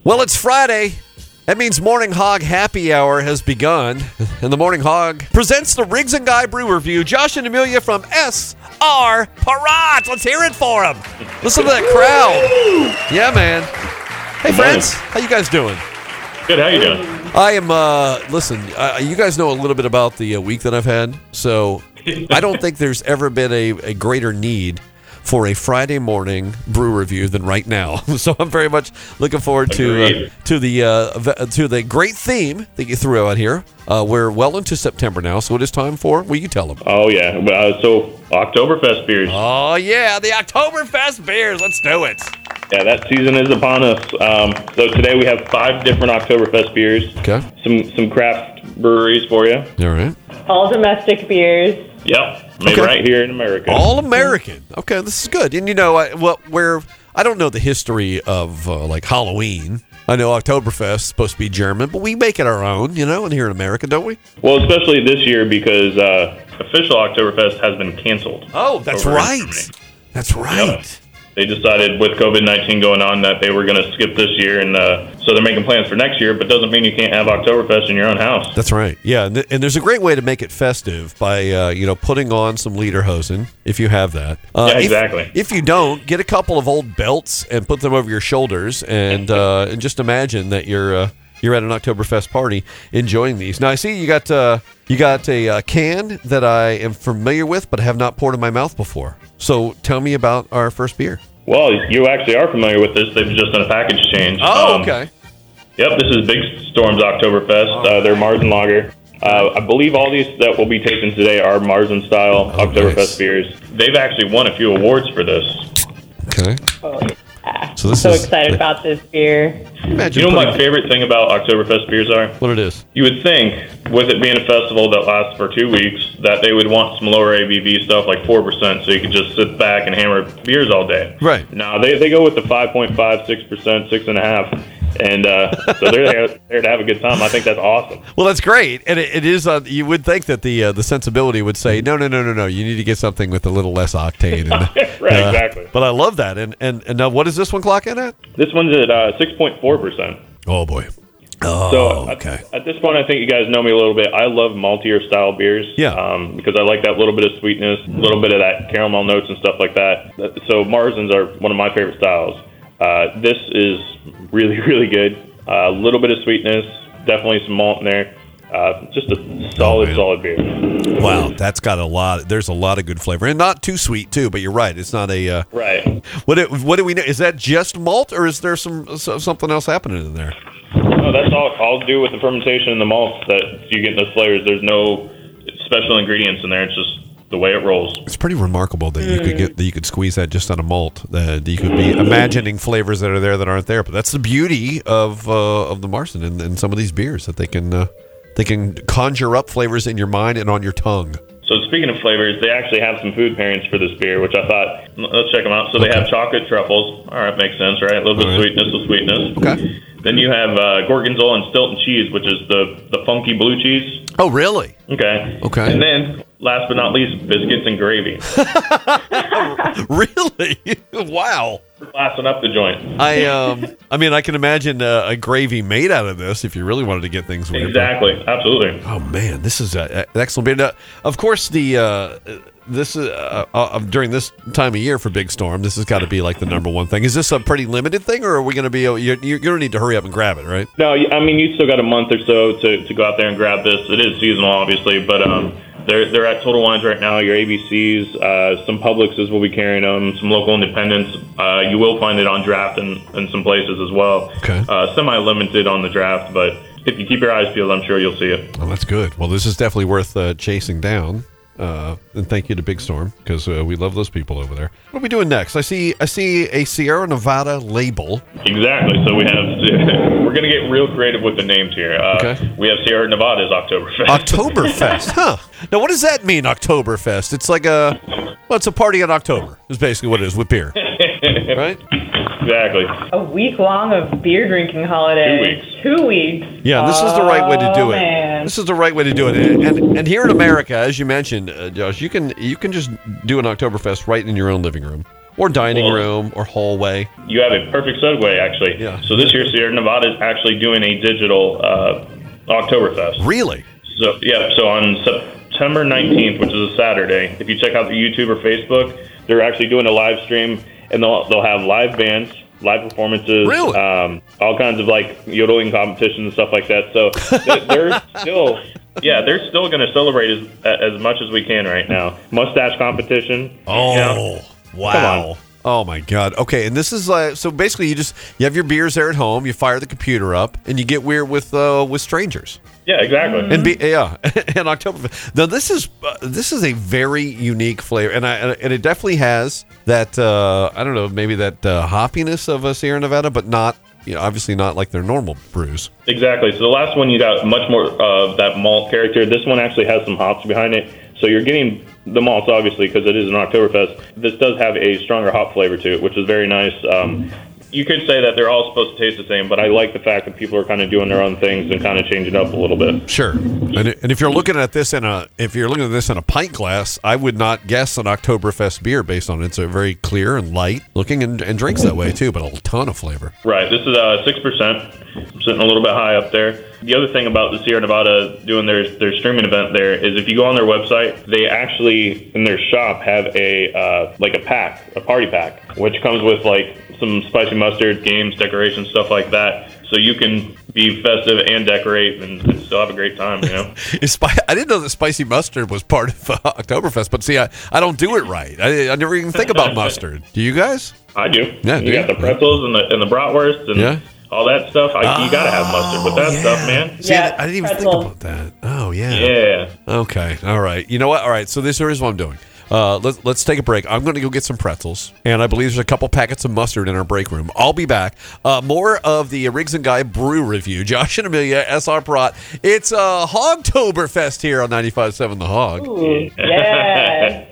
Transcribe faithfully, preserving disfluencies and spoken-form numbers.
Well, it's Friday. That means Morning Hog Happy Hour has begun. And the Morning Hog presents the Riggs and Guy Brew Review. Josh and Amelia from S R Parat. Let's hear it for them. Listen to that crowd. Yeah, man. Hey, friends. How you guys doing? Good. How you doing? I am, uh, listen, uh, you guys know a little bit about the uh, week that I've had. So I don't think there's ever been a, a greater need for a Friday morning brew review than right now. So I'm very much looking forward to uh, to the uh, to the great theme that you threw out here. Uh, we're well into September now, so it is time for, well, you tell them. Oh, yeah. Uh, so, Oktoberfest beers. Oh, yeah, the Oktoberfest beers. Let's do it. Yeah, that season is upon us. Um, so, today we have five different Oktoberfest beers. Okay. Some some craft breweries for you. All right. All domestic beers. Yep. Made Okay. right here in America. All American. Okay, this is good. And, you know, I, well, where I don't know the history of, uh, like, Halloween. I know Oktoberfest is supposed to be German, but we make it our own, you know, and here in America, don't we? Well, especially this year because uh, official Oktoberfest has been canceled. Oh, that's over in right. Germany. That's right. They decided with covid nineteen going on that they were going to skip this year, and uh, so they're making plans for next year, but doesn't mean you can't have Oktoberfest in your own house. That's right. Yeah, and, th- and there's a great way to make it festive by, uh, you know, putting on some lederhosen, if you have that. Uh, Yeah, if- exactly. If, you don't, get a couple of old belts and put them over your shoulders, and uh, and just imagine that you're uh, you're at an Oktoberfest party enjoying these. Now, I see you got uh, you got a uh, can that I am familiar with, but have not poured in my mouth before. So tell me about our first beer. Well, you actually are familiar with this. They've just done a package change. Oh, Um, okay. Yep, this is Big Storm's Oktoberfest. Uh, they're Marzen Lager. Uh, I believe all these that will be tasting today are Marzen style Oh, Oktoberfest nice. beers. They've actually won a few awards for this. Okay. Oh, yeah. So this so is- excited about this beer. Imagine You know what putting- my favorite thing about Oktoberfest beers are? what it is. You would think, with it being a festival that lasts for two weeks, that they would want some lower A B V stuff like four percent so you could just sit back and hammer beers all day. Right. No, they, they go with the five point five, six percent, six point five. And uh, so they're there, there to have a good time. I think that's awesome. Well, that's great, and it, it is. Uh, you would think that the uh, the sensibility would say, no, no, no, no, no. You need to get something with a little less octane. And, Right, uh, exactly. But I love that. And and and now, what is this one clocking at? This one's at uh, six point four percent. Oh boy. Oh, So okay. at, at this point, I think you guys know me a little bit. I love maltier style beers. Yeah. Um, because I like that little bit of sweetness, a little bit of that caramel notes and stuff like that. So Marzens are one of my favorite styles. Uh, this is really, really good. A uh, little bit of sweetness, definitely some malt in there. Uh, just a solid, Oh, man. solid beer. Wow, that's got a lot. There's a lot of good flavor, and not too sweet too. But you're right. It's not a. Uh, Right. what it, what do we know? Is that just malt, or is there some so, something else happening in there? No, that's all. All to do with the fermentation and the malts that you get in those flavors. There's no special ingredients in there. It's just the way it rolls. It's pretty remarkable that you could get that you could squeeze that just on a malt. That you could be imagining flavors that are there that aren't there. But that's the beauty of uh, of the Marzen and, and some of these beers that they can uh, they can conjure up flavors in your mind and on your tongue. So speaking of flavors, they actually have some food pairings for this beer, which I thought, let's check them out. So they Okay. have chocolate truffles. All right, makes sense, right? A little bit All of right. sweetness with sweetness. Okay. Then you have uh, Gorgonzola and Stilton cheese, which is the, the funky blue cheese. Oh, really? Okay. Okay. And then, last but not least, biscuits and gravy. Really? Wow. Blasting up the joint. I um I mean I can imagine uh, a gravy made out of this if you really wanted to get things weird. Exactly. Absolutely. Oh man, this is a, an excellent beer. Now, of course, the uh, this is uh, uh, during this time of year for Big Storm. This has got to be like the number one thing. Is this a pretty limited thing, or are we going to be? You're, you're going to need to hurry up and grab it, right? No, I mean, you still got a month or so to, to go out there and grab this. It is seasonal, obviously, but um, they're they're at Total Wines right now. Your A B Cs, uh, some Publixes will be carrying them. Some local independents. Uh, you will find it on draft in, in some places as well. Okay. Uh, semi-limited on the draft, but if you keep your eyes peeled, I'm sure you'll see it. Oh, that's good. Well, this is definitely worth uh, chasing down. Uh, and thank you to Big Storm because uh, we love those people over there. What are we doing next? I see I see a Sierra Nevada label. Exactly. So we have we're gonna get real creative with the names here. Uh, Okay. We have Sierra Nevada's Oktoberfest. Oktoberfest, huh? Now, what does that mean, Oktoberfest? It's like a, well, it's a party in October. Is basically what it is with beer, right? Exactly. A week long of beer drinking holiday. Two weeks. Two weeks. Yeah, this is the right way to do Oh, it. man. This is the right way to do it. And and, and here in America, as you mentioned, uh, Josh, you can you can just do an Oktoberfest right in your own living room. or dining Well- room or hallway. You have a perfect segue, actually. Yeah. So this year, Sierra Nevada is actually doing a digital uh, Oktoberfest. Really? So yeah, so on September nineteenth, which is a Saturday, if you check out the YouTube or Facebook, they're actually doing a live stream, and they'll they'll have live bands, live performances, Really? um, all kinds of like yodeling competitions and stuff like that. So they- they're still, yeah, they're still going to celebrate as as much as we can right now. Mustache competition. Oh, you know? wow. Oh my God. Okay, and this is uh, so basically you just you have your beers there at home, you fire the computer up, and you get weird with uh, with strangers. Yeah, exactly. And be yeah, and Oktoberfest. Now this is uh, this is a very unique flavor, and I and it definitely has that uh, I don't know maybe that uh, hoppiness of a Sierra Nevada, but not you know obviously not like their normal brews. Exactly. So the last one you got much more of that malt character. This one actually has some hops behind it. So you're getting the malts obviously because it is an Oktoberfest. This does have a stronger hop flavor to it, which is very nice. Um, you could say that they're all supposed to taste the same, but I like the fact that people are kind of doing their own things and kind of changing it up a little bit. Sure. And, and if you're looking at this in a if you're looking at this in a pint glass, I would not guess an Oktoberfest beer based on it. It's a very clear and light looking and, and drinks that way too, but a ton of flavor. Right. This is uh, six percent, sitting a little bit high up there. The other thing about the Sierra Nevada doing their their streaming event there is if you go on their website, they actually in their shop have a uh, like a pack, a party pack, which comes with like some spicy mustard, games, decorations, stuff like that. So you can be festive and decorate and, and still have a great time, you know? Is spi- I didn't know that spicy mustard was part of uh, Oktoberfest, but see, I, I don't do it right. I, I never even think about mustard. Do you guys? I do. Yeah, you do got you? the pretzels and the and the bratwurst and Yeah. all that stuff. I, you got to have mustard with that yeah. stuff, man. See, Yeah, I, I didn't even pretzel. think about that. Oh, yeah. Yeah. Okay. All right. You know what? All right. So this here's what I'm doing. Uh, let's let's take a break. I'm going to go get some pretzels, and I believe there's a couple packets of mustard in our break room. I'll be back. Uh, more of the Riggs and Guy Brew Review. Josh and Amelia, S R Perrott. It's uh, Hogtoberfest here on ninety-five point seven The Hog. Ooh, yeah.